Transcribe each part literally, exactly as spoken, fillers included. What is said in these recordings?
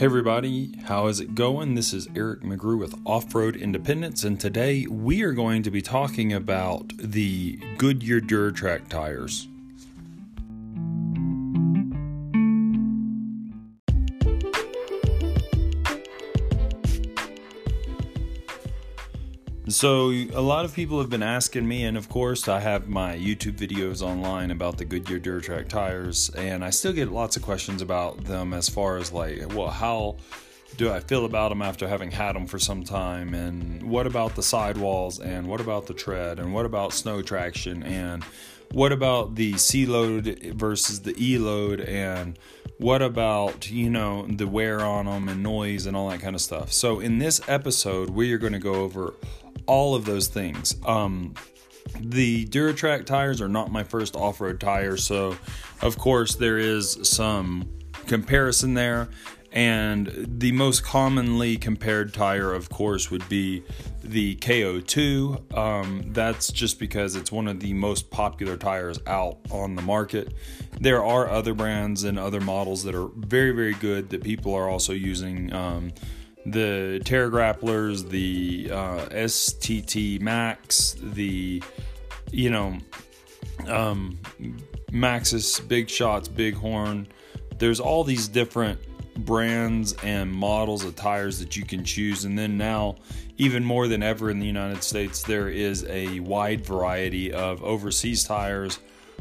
Hey everybody, how is it going? This is Eric McGrew with Off-Road Independence, and today we are going to be talking about the Goodyear DuraTrack tires. So a lot of people have been asking me, and of course I have my YouTube videos online about the Goodyear DuraTrack tires, and I still get lots of questions about them as far as like, well, how do I feel about them after having had them for some time, and what about the sidewalls, and what about the tread, and what about snow traction, and what about the C-load versus the E-load, and what about, you know, the wear on them and noise and all that kind of stuff. So in this episode, we are going to go over all of those things. Um, the DuraTrack tires are not my first off-road tires, so of course there is some comparison there. And the most commonly compared tire, of course, would be the K O two. Um, that's just because it's one of the most popular tires out on the market. There are other brands and other models that are very, very good that people are also using. Um, the Terra Grapplers, the uh, S T T Max, the, you know, um, Maxxis, Big Shots, Bighorn. There's all these different brands and models of tires that you can choose, and then now even more than ever in the United States there is a wide variety of overseas tires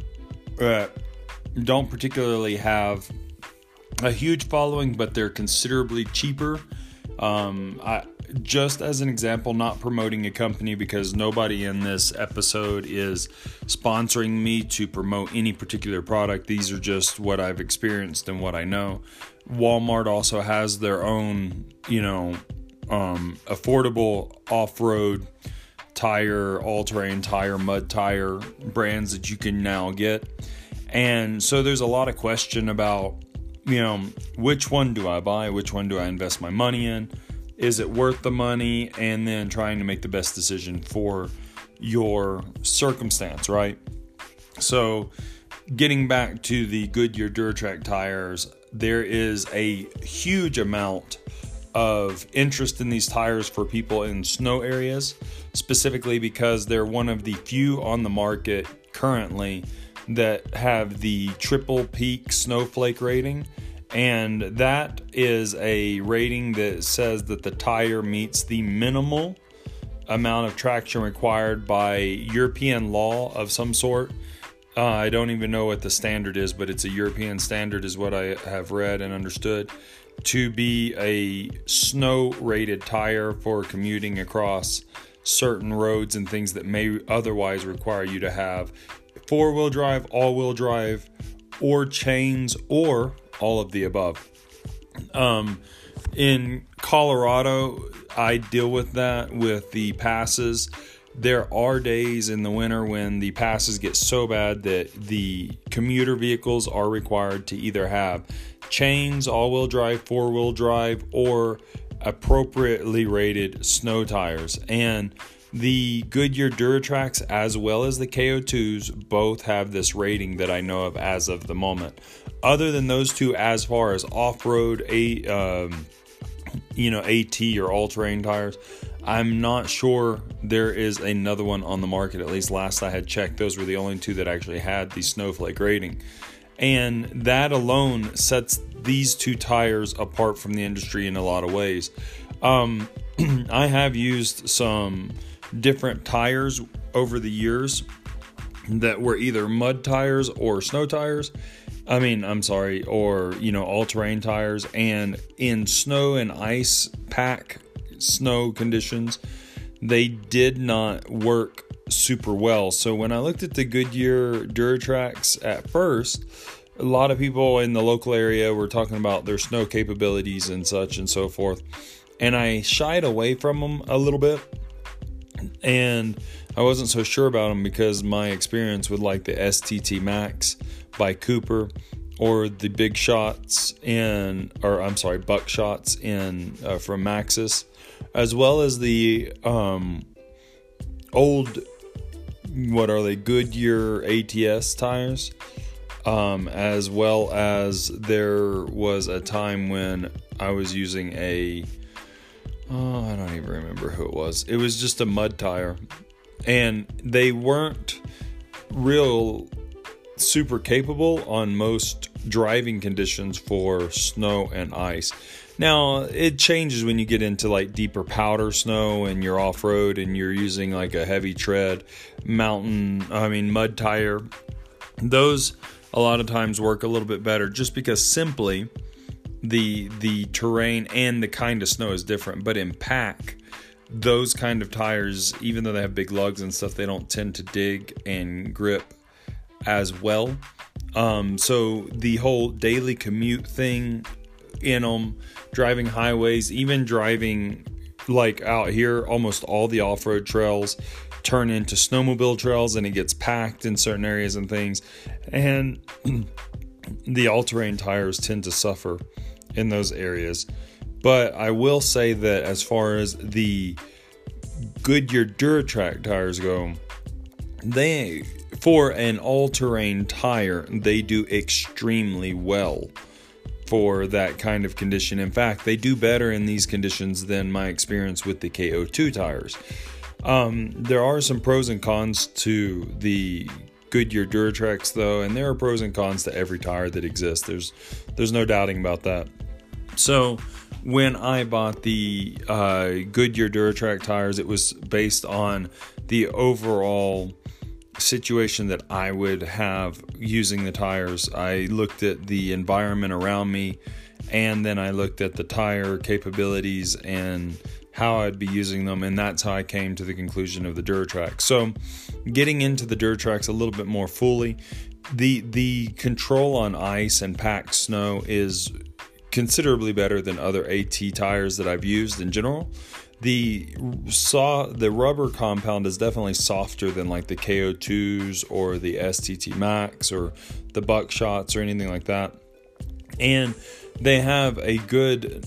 that don't particularly have a huge following, but they're considerably cheaper. um, I just as an example, not promoting a company because nobody in this episode is sponsoring me to promote any particular product. These are just what I've experienced and what I know. Walmart also has their own, you know, um, affordable off-road tire, all-terrain tire, mud tire brands that you can now get. And so there's a lot of question about, you know, which one do I buy? Which one do I invest my money in? Is it worth the money? And then trying to make the best decision for your circumstance, right? So getting back to the Goodyear DuraTrack tires, there is a huge amount of interest in these tires for people in snow areas, specifically because they're one of the few on the market currently that have the triple peak snowflake rating. And that is a rating that says that the tire meets the minimal amount of traction required by European law of some sort. Uh, I don't even know what the standard is, but it's a European standard is what I have read and understood to be a snow-rated tire for commuting across certain roads and things that may otherwise require you to have four-wheel drive, all-wheel drive, or chains, or all of the above. Um, in Colorado, I deal with that with the passes. There are days in the winter when the passes get so bad that the commuter vehicles are required to either have chains, all-wheel drive, four-wheel drive, or appropriately rated snow tires. And the Goodyear DuraTracks as well as the K O twos both have this rating that I know of as of the moment. Other than those two, as far as off-road, a um, you know, AT or all-terrain tires, I'm not sure there is another one on the market. At least last I had checked, those were the only two that actually had the snowflake rating. And that alone sets these two tires apart from the industry in a lot of ways. Um, I have used some different tires over the years that were either mud tires or snow tires. I mean, I'm sorry, or, you know, all-terrain tires. And in snow and ice pack snow conditions, they did not work super well. So when I looked at the Goodyear DuraTracks at first, a lot of people in the local area were talking about their snow capabilities and such and so forth. And I shied away from them a little bit. And I wasn't so sure about them because my experience with like the S T T Max by Cooper or the Big Shots in, or I'm sorry, Buck Shots in uh, from Maxxis, as well as the um, old, what are they, Goodyear A T S tires. Um, as well as there was a time when I was using a, oh, I don't even remember who it was. It was just a mud tire, and they weren't real super capable on most driving conditions for snow and ice. Now, it changes when you get into like deeper powder snow and you're off-road and you're using like a heavy tread mountain, I mean mud tire. Those a lot of times work a little bit better just because simply the the terrain and the kind of snow is different. But in pack, those kind of tires, even though they have big lugs and stuff, they don't tend to dig and grip as well. Um, so the whole daily commute thing in them, driving highways, even driving like out here, almost all the off-road trails turn into snowmobile trails, and it gets packed in certain areas and things, and the all-terrain tires tend to suffer in those areas. But I will say that as far as the Goodyear DuraTrack tires go, they, for an all-terrain tire, they do extremely well for that kind of condition. In fact, they do better in these conditions than my experience with the K O two tires. Um, there are some pros and cons to the Goodyear DuraTracks though, and there are pros and cons to every tire that exists. There's there's no doubting about that. So when I bought the uh, Goodyear DuraTrack tires, it was based on the overall situation that I would have using the tires. I looked at the environment around me, and then I looked at the tire capabilities and how I'd be using them, and that's how I came to the conclusion of the DuraTrack. So getting into the DuraTracks a little bit more fully, the the control on ice and packed snow is considerably better than other AT tires that I've used in general. The saw the rubber compound is definitely softer than like the K O twos or the S T T Max or the Buckshots or anything like that. And they have a good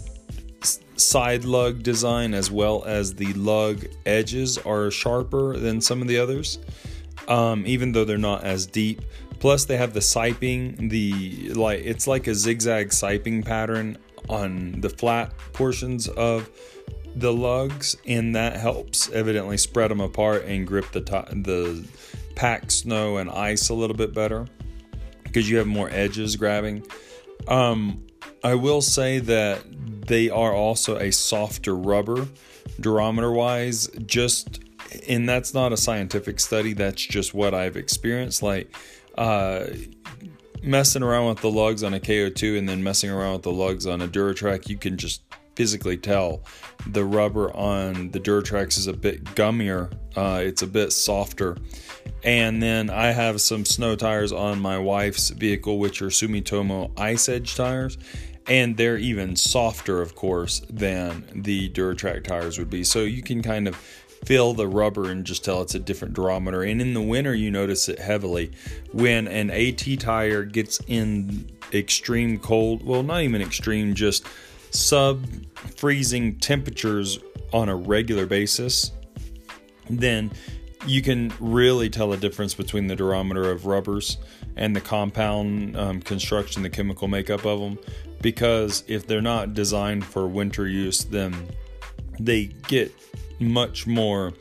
side lug design, as well as the lug edges are sharper than some of the others, um, even though they're not as deep. Plus they have the siping, the like it's like a zigzag siping pattern on the flat portions of the lugs, and that helps evidently spread them apart and grip the t- the packed snow and ice a little bit better because you have more edges grabbing. Um, I will say that they are also a softer rubber durometer wise, just, and that's not a scientific study, that's just what I've experienced. Like uh, messing around with the lugs on a K O two and then messing around with the lugs on a DuraTrack, you can just physically tell the rubber on the DuraTracks is a bit gummier. Uh, it's a bit softer. And then I have some snow tires on my wife's vehicle, which are Sumitomo Ice Edge tires, and they're even softer, of course, than the DuraTrack tires would be. So you can kind of feel the rubber and just tell it's a different durometer. And in the winter, you notice it heavily. When an AT tire gets in extreme cold, well, not even extreme, just sub-freezing temperatures on a regular basis, then you can really tell a difference between the durometer of rubbers and the compound um, construction, the chemical makeup of them. Because if they're not designed for winter use, then they get much more,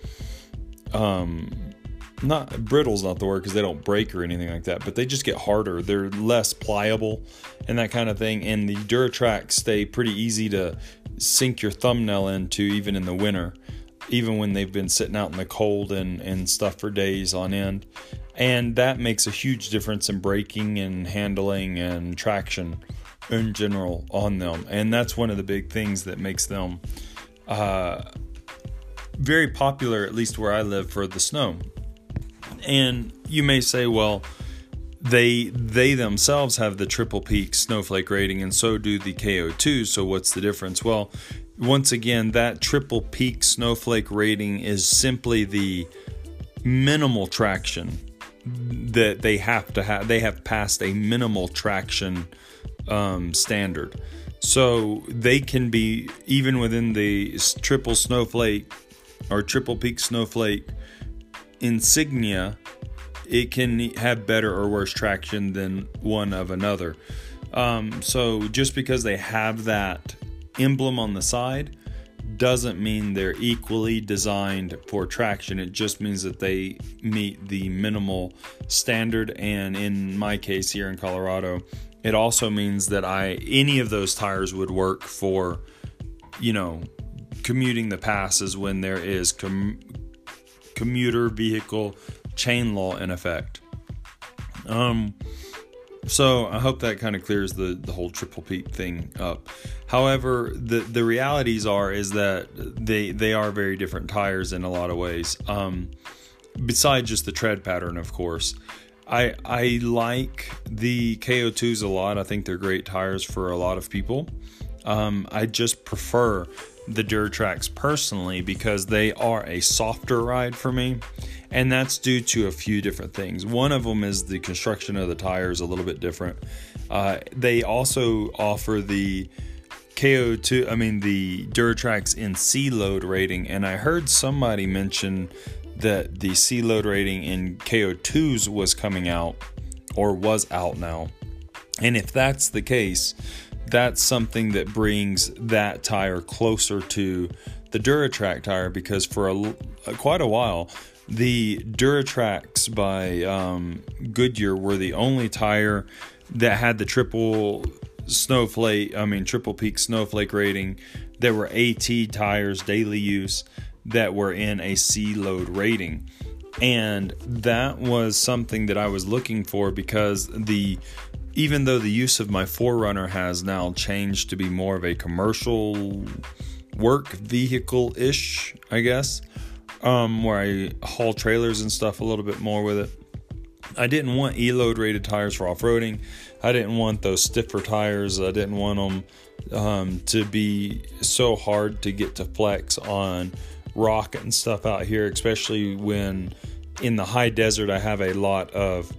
um, not brittle's not the word because they don't break or anything like that, but they just get harder. They're less pliable and that kind of thing. And the DuraTracks stay pretty easy to sink your thumbnail into even in the winter, even when they've been sitting out in the cold and, and stuff for days on end. And that makes a huge difference in braking and handling and traction in general on them. And that's one of the big things that makes them uh, very popular, at least where I live, for the snow. And you may say, well, they they themselves have the triple peak snowflake rating, and so do the K O two, so what's the difference? Well, once again, that triple peak snowflake rating is simply the minimal traction that they have to have. They have passed a minimal traction um, standard. So they can be, even within the triple snowflake or triple peak snowflake insignia, it can have better or worse traction than one of another. Um, so just because they have that emblem on the side doesn't mean they're equally designed for traction. It just means that they meet the minimal standard. And in my case here in Colorado, it also means that I any of those tires would work for, you know, commuting the passes when there is com- commuter vehicle chain law in effect. Um, so I hope that kind of clears the, the whole triple peak thing up. However, the, the realities are is that they they are very different tires in a lot of ways. Um, besides just the tread pattern, of course. I I like the K O twos a lot. I think they're great tires for a lot of people. Um, I just prefer the Duratracs personally because they are a softer ride for me, and that's due to a few different things. One of them is the construction of the tires a little bit different. Uh, they also offer the K O two, I mean the Duratracs in C-load rating, and I heard somebody mention that the C-load rating in K O twos was coming out or was out now. And if that's the case, that's something that brings that tire closer to the Duratrac tire, because for a, quite a while, the Duratracs by um, Goodyear were the only tire that had the triple snowflake, I mean triple peak snowflake rating. There were AT tires, daily use, that were in a C-load rating. And that was something that I was looking for, because the even though the use of my four runner has now changed to be more of a commercial work vehicle-ish, I guess, um, where I haul trailers and stuff a little bit more with it, I didn't want E-load rated tires for off-roading. I didn't want those stiffer tires. I didn't want them um, to be so hard to get to flex on rock and stuff out here, especially when in the high desert I have a lot of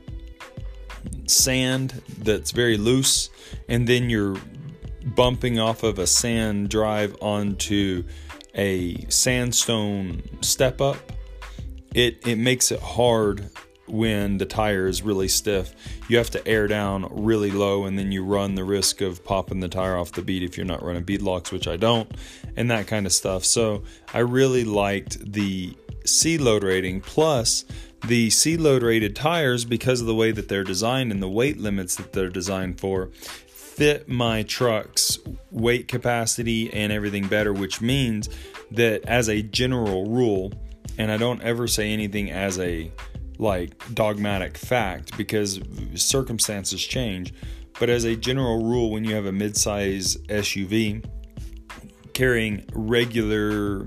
sand that's very loose, and then you're bumping off of a sand drive onto a sandstone step up. It it makes it hard when the tire is really stiff. You have to air down really low, and then you run the risk of popping the tire off the bead if you're not running bead locks, which I don't, and that kind of stuff. So I really liked the C-load rating, plus the C-load rated tires, because of the way that they're designed and the weight limits that they're designed for, fit my truck's weight capacity and everything better, which means that as a general rule, and I don't ever say anything as a like dogmatic fact because circumstances change, but as a general rule, when you have a mid-size S U V carrying regular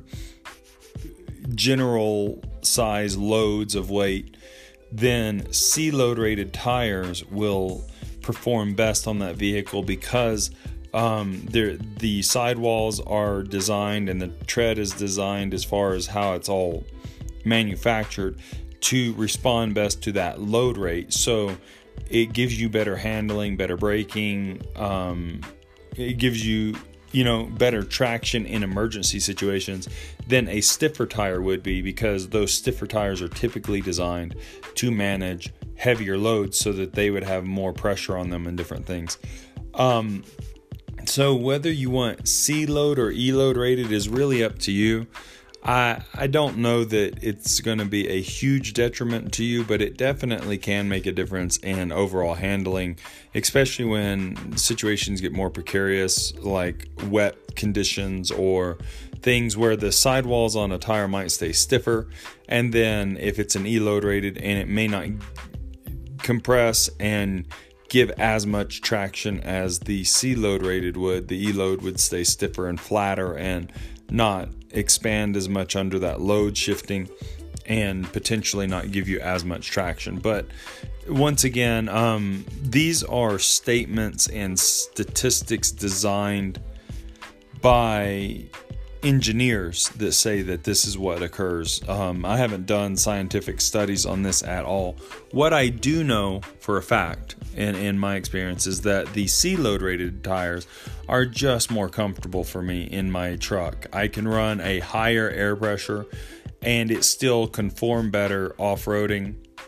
general size loads of weight, then C-load rated tires will perform best on that vehicle, because um, the sidewalls are designed and the tread is designed as far as how it's all manufactured to respond best to that load rate. So it gives you better handling, better braking. Um, it gives you, you know, better traction in emergency situations than a stiffer tire would be, because those stiffer tires are typically designed to manage heavier loads so that they would have more pressure on them and different things. Um, so whether you want C-load or E-load rated is really up to you. I I don't know that it's going to be a huge detriment to you, but it definitely can make a difference in overall handling, especially when situations get more precarious, like wet conditions or things where the sidewalls on a tire might stay stiffer. And then if it's an E-load rated and it may not compress and give as much traction as the C-load rated would, the E-load would stay stiffer and flatter and not expand as much under that load shifting and potentially not give you as much traction. But once again, um, these are statements and statistics designed by engineers that say that this is what occurs. Um, I haven't done scientific studies on this at all. What I do know for a fact, and in my experience, is that the C-load rated tires are just more comfortable for me in my truck. I can run a higher air pressure and it still conform better off-roading.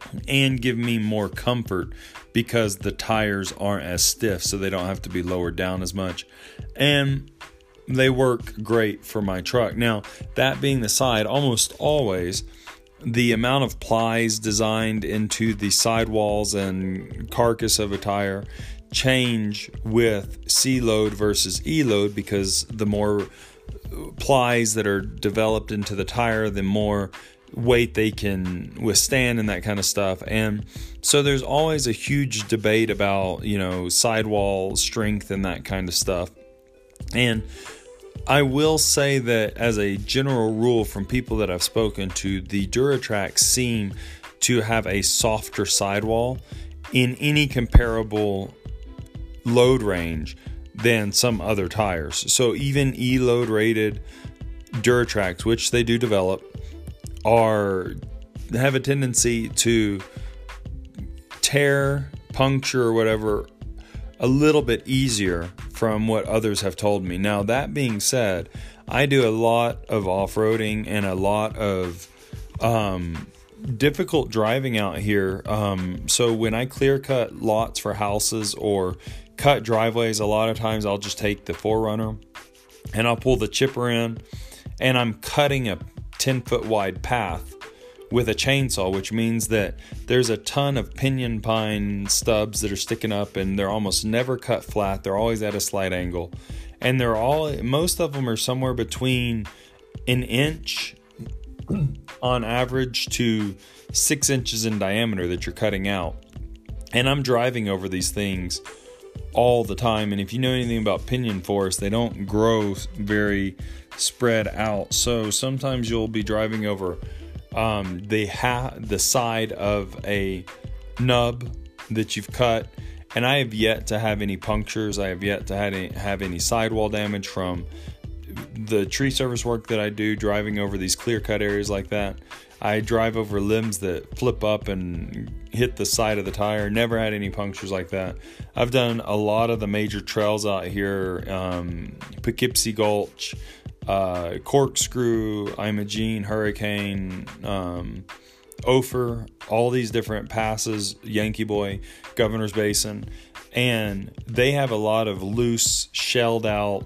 and give me more comfort because the tires aren't as stiff, so they don't have to be lowered down as much. And they work great for my truck. Now, that being the side, almost always the amount of plies designed into the sidewalls and carcass of a tire change with C load versus E load, because the more plies that are developed into the tire, the more weight they can withstand and that kind of stuff. And so there's always a huge debate about, you know, sidewall strength and that kind of stuff. And I will say that as a general rule, from people that I've spoken to, the DuraTracs seem to have a softer sidewall in any comparable load range than some other tires. So even E-load rated DuraTracs, which they do develop, are have a tendency to tear, puncture, or whatever a little bit easier from what others have told me. Now, that being said, I do a lot of off-roading and a lot of um, difficult driving out here. Um, so when I clear cut lots for houses or cut driveways, a lot of times I'll just take the four runner and I'll pull the chipper in, and I'm cutting a ten foot wide path with a chainsaw, which means that there's a ton of pinyon pine stubs that are sticking up, and they're almost never cut flat. They're always at a slight angle, and they're all, most of them are somewhere between an inch on average to six inches in diameter that you're cutting out. And I'm driving over these things all the time. And if you know anything about pinyon forests, they don't grow very spread out. So sometimes you'll be driving over um, the ha- the side of a nub that you've cut. And I have yet to have any punctures. I have yet to have any, have any sidewall damage from the tree service work that I do, driving over these clear cut areas like that. I drive over limbs that flip up and hit the side of the tire. Never had any punctures like that. I've done a lot of the major trails out here, um, Poughkeepsie Gulch, uh, Corkscrew, Imogene, Hurricane, um, Ophir, all these different passes, Yankee Boy, Governor's Basin, and they have a lot of loose, shelled out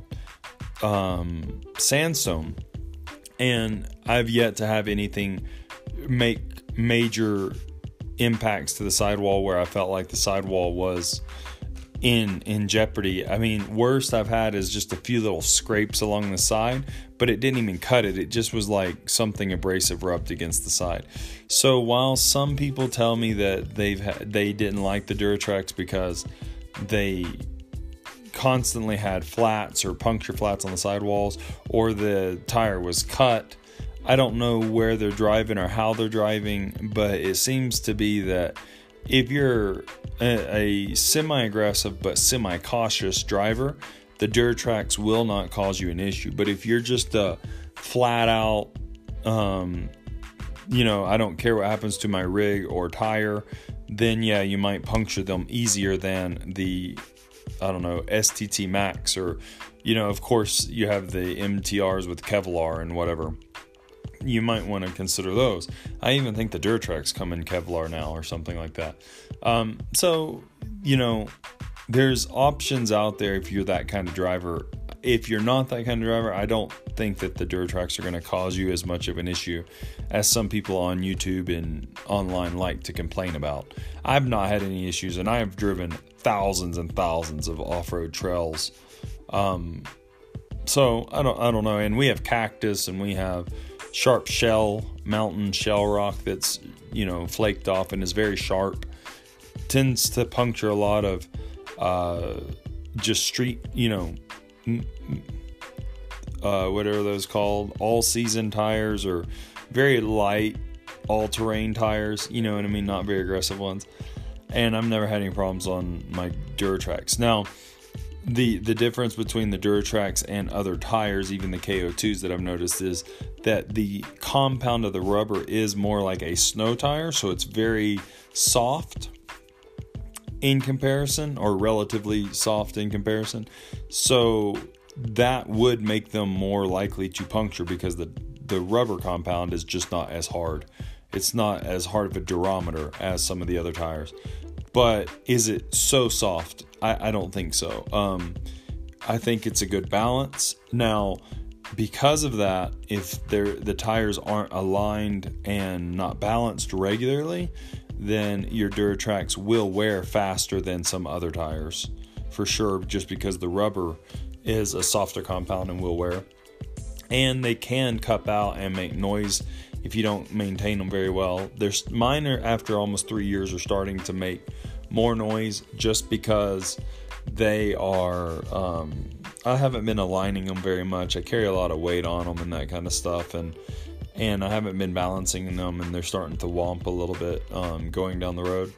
um, sandstone. And I've yet to have anything make major impacts to the sidewall where I felt like the sidewall was in in jeopardy. I mean, worst I've had is just a few little scrapes along the side, but it didn't even cut it. It just was like something abrasive rubbed against the side. So while some people tell me that they've ha- they didn't like the DuraTracs because they constantly had flats or puncture flats on the sidewalls, or the tire was cut, I don't know where they're driving or how they're driving, but it seems to be that if you're a, a semi-aggressive but semi-cautious driver, the DuraTracs will not cause you an issue. But if you're just a flat out, um, you know, I don't care what happens to my rig or tire, then yeah, you might puncture them easier than the, I don't know, S T T Max, or, you know, of course you have the M T Rs with Kevlar and whatever. You might want to consider those. I even think the DuraTracs come in Kevlar now or something like that. Um, so, you know, there's options out there if you're that kind of driver. If you're not that kind of driver, I don't think that the DuraTracs are going to cause you as much of an issue as some people on YouTube and online like to complain about. I've not had any issues, and I've driven thousands and thousands of off-road trails. Um, so I don't, I don't know. And we have cactus, and we have sharp shell, mountain shell rock that's, you know, flaked off and is very sharp. Tends to puncture a lot of uh, just street, you know, uh, what are those called? All-season tires, or very light all-terrain tires. You know what I mean? Not very aggressive ones. And I've never had any problems on my DuraTracs. Now, the the difference between the DuraTracs and other tires, even the K O twos that I've noticed, is that the compound of the rubber is more like a snow tire, so it's very soft in comparison, or relatively soft in comparison. So that would make them more likely to puncture because the the rubber compound is just not as hard. It's not as hard of a durometer as some of the other tires. But is it so soft? I, I don't think so. Um, I think it's a good balance. Now, because of that, if they're, the tires aren't aligned and not balanced regularly, then your Duratracs will wear faster than some other tires, for sure, just because the rubber is a softer compound and will wear. And they can cup out and make noise if you don't maintain them very well. There's mine are, after almost three years, are starting to make more noise just because they are, um, I haven't been aligning them very much. I carry a lot of weight on them and that kind of stuff, and and I haven't been balancing them, and they're starting to womp a little bit um, going down the road.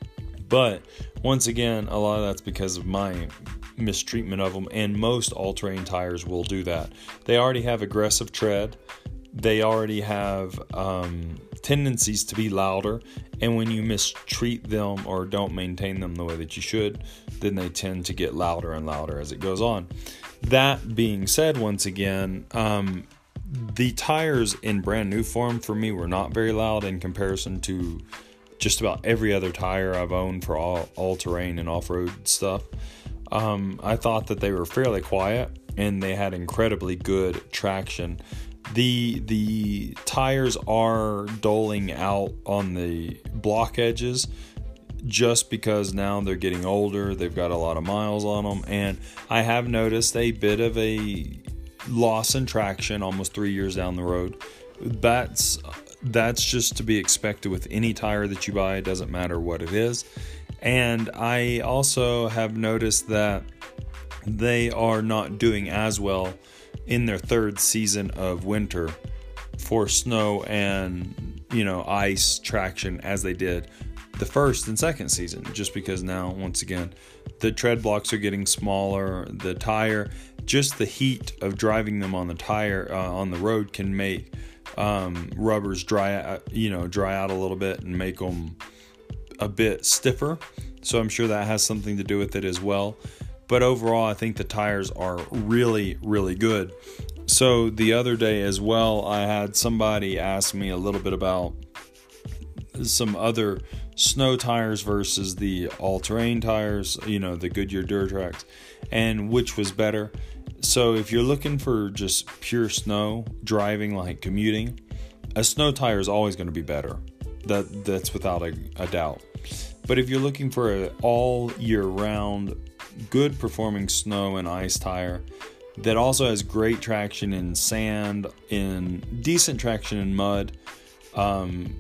But once again, a lot of that's because of my mistreatment of them, and most all-terrain tires will do that. They already have aggressive tread. They already have um, tendencies to be louder, and when you mistreat them or don't maintain them the way that you should, then they tend to get louder and louder as it goes on. That being said, once again, um, the tires in brand new form for me were not very loud in comparison to just about every other tire I've owned for all, all-terrain and off-road stuff. Um, I thought that they were fairly quiet, and they had incredibly good traction. The the tires are doling out on the block edges just because now they're getting older. They've got a lot of miles on them, and I have noticed a bit of a loss in traction almost three years down the road. That's that's just to be expected with any tire that you buy. It doesn't matter what it is. And I also have noticed that they are not doing as well in their third season of winter for snow and, you know, ice traction as they did the first and second season, just because now, once again, the tread blocks are getting smaller. The tire, just the heat of driving them on the tire uh, on the road can make um, rubbers dry, you know, dry out a little bit and make them a bit stiffer. So I'm sure that has something to do with it as well. But overall, I think the tires are really, really good. So the other day as well, I had somebody ask me a little bit about some other snow tires versus the all-terrain tires, you know, the Goodyear Duratracs, and which was better. So if you're looking for just pure snow driving, like commuting, a snow tire is always going to be better. That that's without a, a doubt. But if you're looking for an all year round, good performing snow and ice tire that also has great traction in sand, in decent traction in mud, um,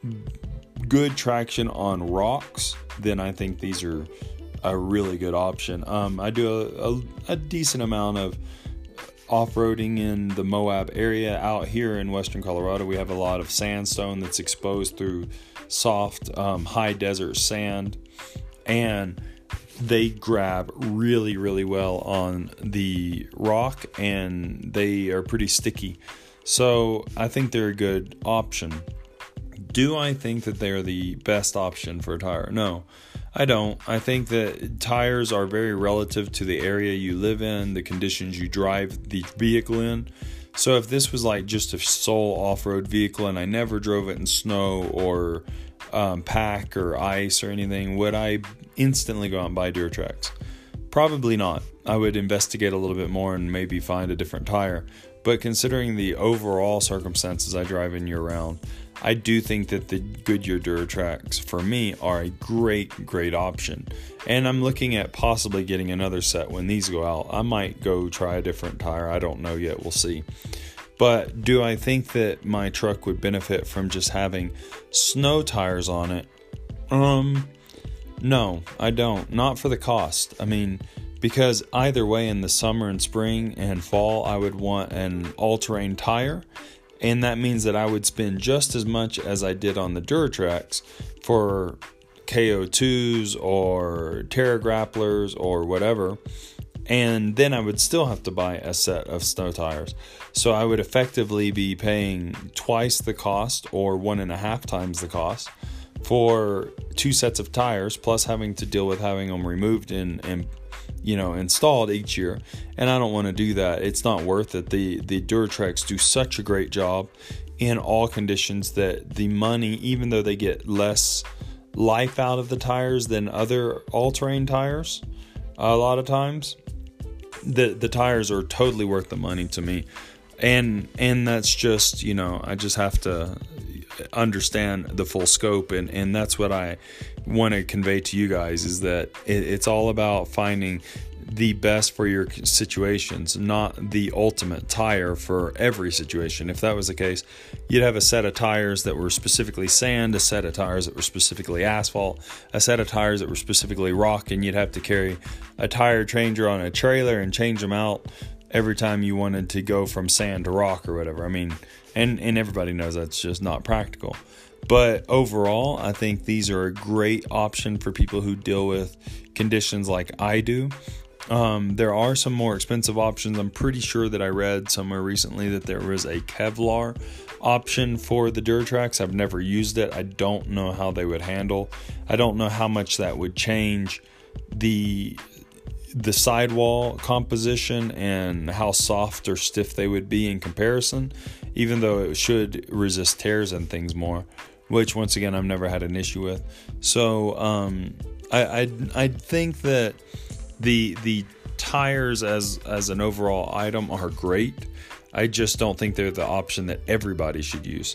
good traction on rocks, then I think these are a really good option. Um, I do a, a, a decent amount of off-roading in the Moab area. Out here in western Colorado, we have a lot of sandstone that's exposed through soft, um, high desert sand, and they grab really, really well on the rock, and they are pretty sticky. So I think they're a good option. Do I think that they're the best option for a tire? No, I don't. I think that tires are very relative to the area you live in, the conditions you drive the vehicle in. So if this was like just a sole off-road vehicle and I never drove it in snow or um, pack or ice or anything, would I instantly go out and buy Duratracs? Probably not. I would investigate a little bit more and maybe find a different tire. But considering the overall circumstances I drive in year-round, I do think that the Goodyear Duratracs for me are a great, great option. And I'm looking at possibly getting another set when these go out. I might go try a different tire. I don't know yet. We'll see. But do I think that my truck would benefit from just having snow tires on it? Um, no, I don't. Not for the cost. I mean, because either way, in the summer and spring and fall, I would want an all-terrain tire. And that means that I would spend just as much as I did on the Duratracs for K O twos or Terra Grapplers or whatever. And then I would still have to buy a set of snow tires. So I would effectively be paying twice the cost or one and a half times the cost for two sets of tires, plus having to deal with having them removed and, and you know, installed each year. And I don't want to do that. It's not worth it. The the Duratracs do such a great job in all conditions that the money, even though they get less life out of the tires than other all-terrain tires, a lot of times, the the tires are totally worth the money to me. And and that's just, you know, I just have to understand the full scope, and, and that's what I want to convey to you guys, is that it, it's all about finding the best for your situations, not the ultimate tire for every situation. If that was the case, you'd have a set of tires that were specifically sand, a set of tires that were specifically asphalt, a set of tires that were specifically rock, and you'd have to carry a tire changer on a trailer and change them out every time you wanted to go from sand to rock or whatever. I mean, and, and everybody knows that's just not practical. But overall, I think these are a great option for people who deal with conditions like I do. Um, there are some more expensive options. I'm pretty sure that I read somewhere recently that there was a Kevlar option for the Durtrax. I've never used it. I don't know how they would handle. I don't know how much that would change the the sidewall composition and how soft or stiff they would be in comparison, even though it should resist tears and things more, which once again I've never had an issue with. So um, I, I I think that the the tires as as an overall item are great. I just don't think they're the option that everybody should use.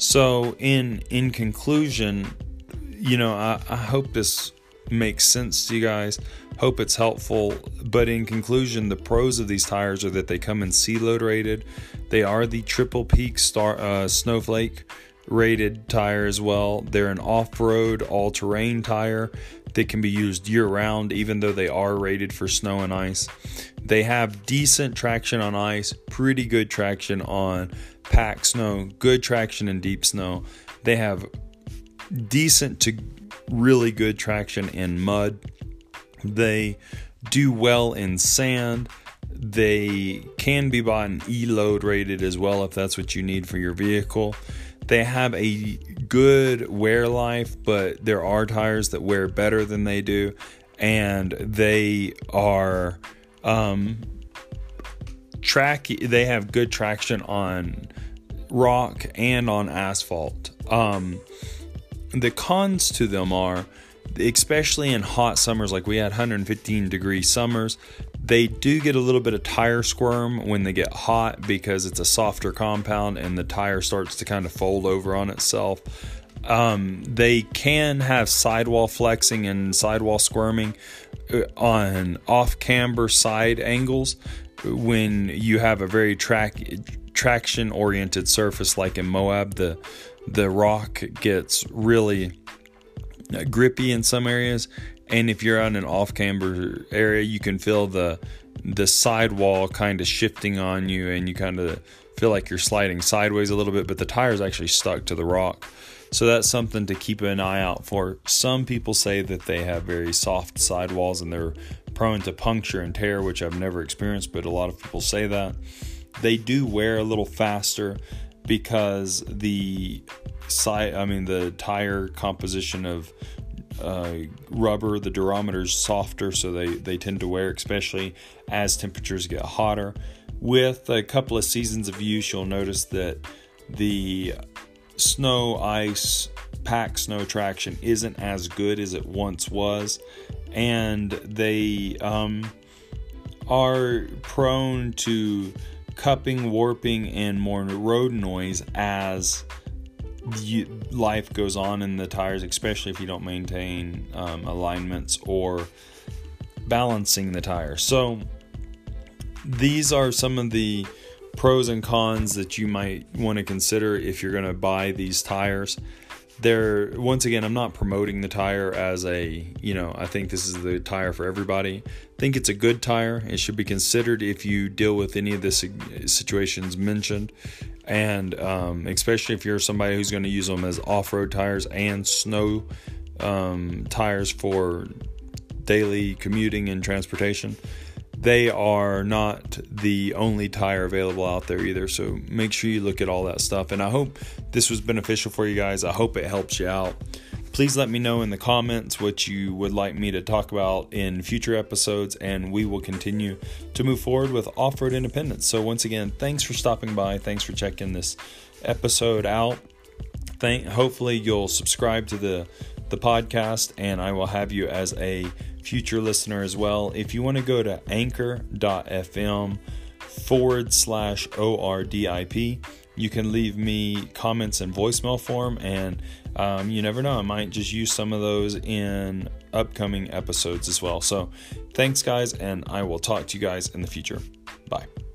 So in in conclusion, you know, I, I hope this makes sense to you guys. Hope it's helpful. But in conclusion, the pros of these tires are that they come in C-Load rated. They are the Triple Peak Star uh, Snowflake rated tire as well. They're an off-road, all-terrain tire that can be used year-round, even though they are rated for snow and ice. They have decent traction on ice, pretty good traction on packed snow, good traction in deep snow. They have decent to really good traction in mud. They do well in sand. They can be bought in E-Load rated as well if that's what you need for your vehicle. They have a good wear life, but there are tires that wear better than they do, and they are um, track. They have good traction on rock and on asphalt. Um, the cons to them are, especially in hot summers, like we had one hundred fifteen degree summers, they do get a little bit of tire squirm when they get hot because it's a softer compound and the tire starts to kind of fold over on itself. Um, they can have sidewall flexing and sidewall squirming on off-camber side angles when you have a very track traction-oriented surface like in Moab. The the rock gets really grippy in some areas, and if you're on an off-camber area, you can feel the the sidewall kind of shifting on you, and you kind of feel like you're sliding sideways a little bit, but the tire's actually stuck to the rock. So that's something to keep an eye out for. Some people say that they have very soft sidewalls and they're prone to puncture and tear, which I've never experienced, but a lot of people say that. They do wear a little faster because the side, I mean, the tire composition of uh, rubber, the durometer is softer, so they, they tend to wear, especially as temperatures get hotter. With a couple of seasons of use, you'll notice that the snow, ice, pack snow traction isn't as good as it once was, and they um, are prone to cupping, warping, and more road noise as you, life goes on in the tires, especially if you don't maintain um, alignments or balancing the tire. So these are some of the pros and cons that you might want to consider if you're going to buy these tires. They're, once again, I'm not promoting the tire as a, you know, I think this is the tire for everybody. I think it's a good tire. It should be considered if you deal with any of the situations mentioned, and um, especially if you're somebody who's going to use them as off-road tires and snow um, tires for daily commuting and transportation. They are not the only tire available out there either, so make sure you look at all that stuff. And I hope this was beneficial for you guys. I hope it helps you out. Please let me know in the comments what you would like me to talk about in future episodes, and we will continue to move forward with Off-Road Independence. So once again, thanks for stopping by. Thanks for checking this episode out, thank hopefully you'll subscribe to the the podcast, and I will have you as a future listener as well. If you want to go to anchor.fm forward slash ORDIP, you can leave me comments in voicemail form, and um, you never know, I might just use some of those in upcoming episodes as well. So thanks guys, and I will talk to you guys in the future. Bye.